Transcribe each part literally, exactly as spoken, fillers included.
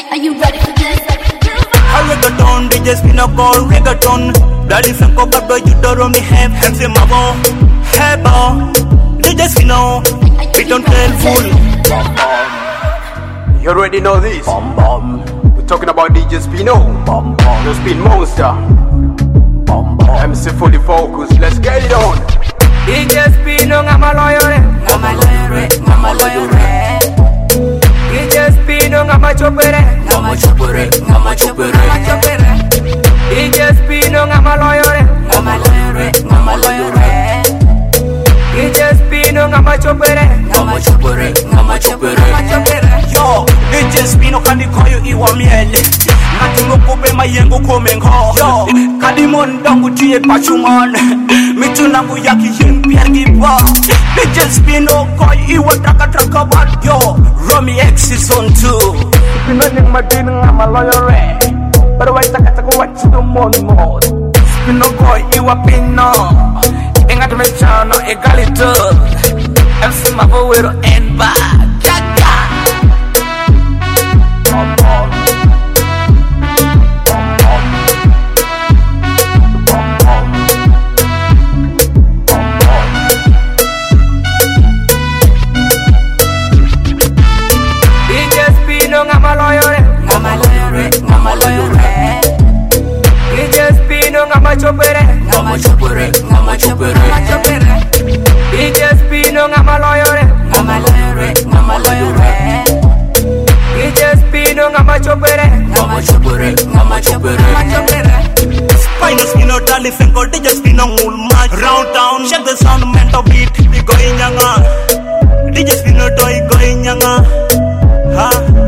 Are you ready for this? A reggaeton, D J Spino call reggaeton. Bloody Franco, but boy, you don't me have hands in my ball. Hey, ball. D J Spino, we don't tell fool. You already know this. Bum, bum. We're talking about D J Spino. Bum, bum. The Spin Monster. Bum, bum. M C fully focused. Let's get it on. D J Spino, I'm a lawyer. I'm a lawyer. I'm a lawyer. D J Spino, I'm a chopper. I'm a chopper. I'm a chopper. I'm a chopper. D J Spino, I'm a lawyer. I'm a lawyer. I'm a lawyer. D J Spino, I'm a chopper. I'm a chopper. I'm a chopper. I'm a chopper. Yo, D J Spino kandi koyo iwa miele. Ngati ngokupe mayengo komengo. Yo, kandi mondongu tiye pachuman. Mitu nangu yaki yin piergi ba. D J Spino koyo iwa traka traka bat. Yo, Romy X is on two. Spino ning madini ngama lawyer. Pero wai taka taka wachi do mon mod. Spino koyo iwa pino. Ingat menchano egalito. M C Mavowero and bad. I'm a lawyer, I'm a lawyer, I'm a lawyer. D J Spino, I'm a chopper, I'm a chopper, I'm a chopper, I'm a chopper. D J Spino, I'm a lawyer, I'm a lawyer, I'm a lawyer. D J Spino, I'm a chopper, I'm a chopper, I'm a chopper, I'm a chopper. Spino Spino, Dali Franco, D J Spino, all match. Round town, check the sound, mental beat. We going yanga. D J Spino, toy going yanga. Ha.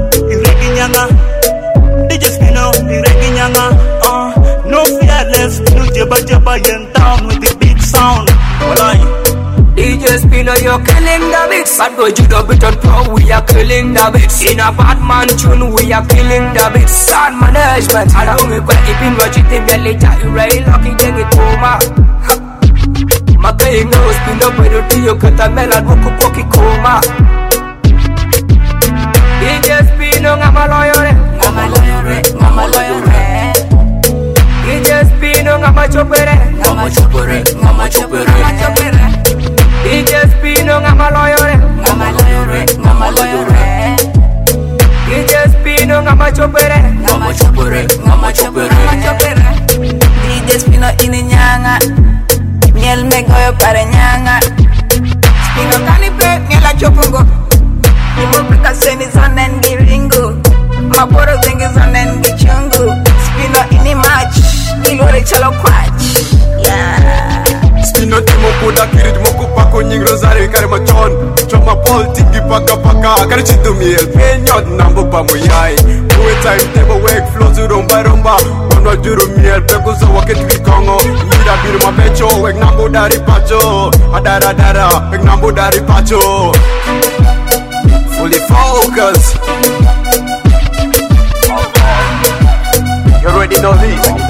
D J Spino, Iregi Nyanga, uh, no fearless, no jabba jabba in town with the big sound. Walai. D J Spino, you're killing the beats. Bad boy Judo Beaton Pro, we are killing the beats. In a Batman tune, we are killing the beats. Sound management, I don't know what you've been watching. Then later, you rail, lucky, then it coma. Making no Spino, but you do your catamela, Boku Poki coma. D J Spino, I'm a lawyer, I'm a lawyer, I'm a lawyer. D J Spino, I'm a chopper, I'm a chopper, I'm a chopper, I'm a chopper. D J Spino, I'm a lawyer, I'm a lawyer, I'm a lawyer. D J Spino, I'm a chopper, I'm a chopper, I'm a chopper, I'm a chopper. D J Spino ini nyanga, miel megoyo pare nyanga. Spino kanipe miela chopungo. Imubrika seni zonen giringu. Maporo zingi zonen gichungu. Spino ini match, ilore chalo kwach. Yeah. Spino timo kuda kirit moku pako nying rosari kare machon. Choma pol tiki paka paka kare chitu miel penyot nambo pamuyai. Uwe time table wake flow zu romba romba. Wano juru miel peko za waket vikongo. Mira biru mapecho wek nambo dari pacho. Adara dara wek nambo dari pacho. Fully focused. You already know this.